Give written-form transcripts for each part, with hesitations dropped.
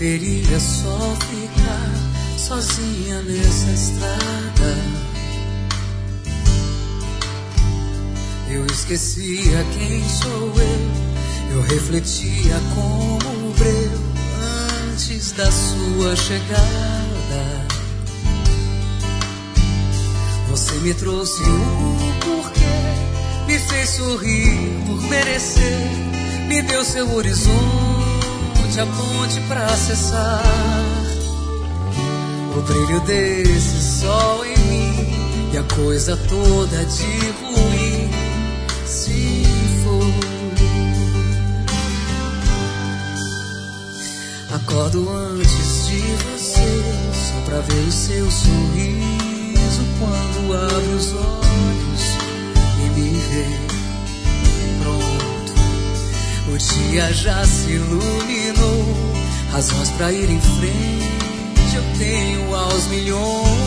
preferia só ficar sozinha nessa estrada. Eu esquecia quem sou eu refletia como o breu antes da sua chegada. Você me trouxe o porquê, me fez sorrir por merecer, me deu seu horizonte, a ponte pra acessar o brilho desse sol em mim, e a coisa toda de ruim se foi. Acordo antes de você, só pra ver o seu sorriso quando abre os olhos e me vê. Pronto, o dia já se iluminou, razões pra ir em frente eu tenho aos milhões.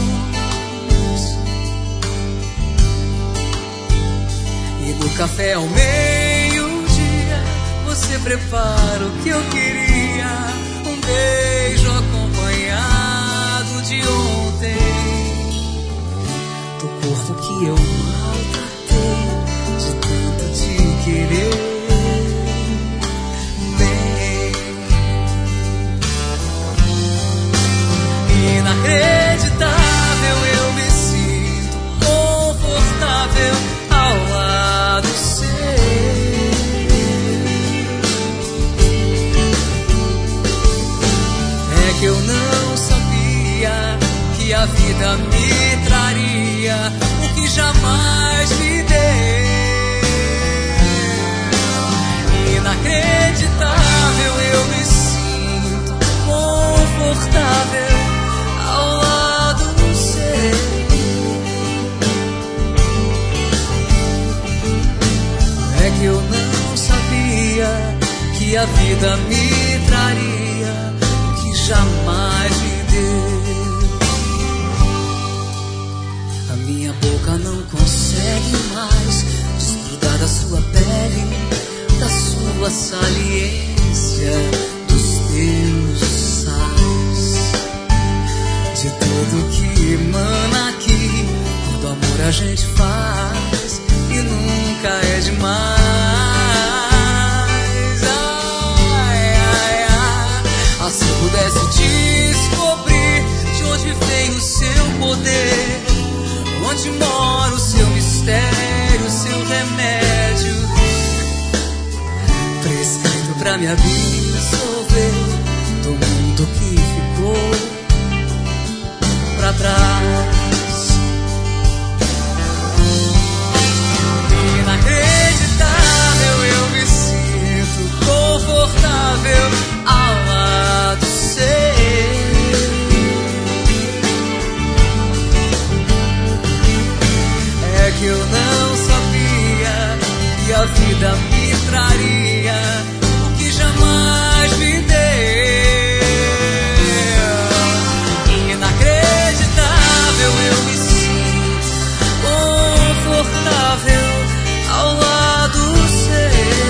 E do café ao meio-dia você prepara o que eu queria, um beijo acompanhado de ontem, do corpo que eu maltratei de tanto te querer. Inacreditável, eu me sinto confortável ao lado seu. É que eu não sabia que a vida me traria o que jamais me deu. Inacreditável, eu me sinto confortável ao lado seu. É que eu não sabia que a vida me traria o que jamais me deu. A minha boca não consegue mais desgrudar da sua pele, da sua saliência, dos teus sais, de tudo que emana aqui. Todo amor a gente faz e nunca é demais. Ai, ai, ai. Ah, se eu pudesse descobrir de onde vem o seu poder, onde mora o seu mistério, o seu remédio, prescrito pra me absolver do mundo que ficou pra trás. Inacreditável, eu me sinto confortável ao lado seu. É que eu não sabia que a vida me traria o que jamais me deu. Eu me sinto confortável ao lado seu.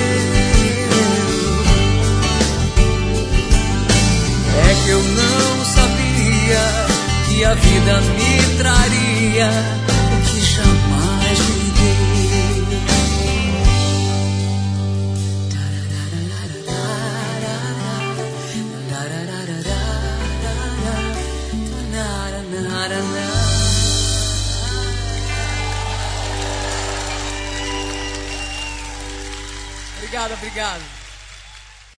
É que eu não sabia que a vida me traria o que jamais me deu. Obrigado, obrigado.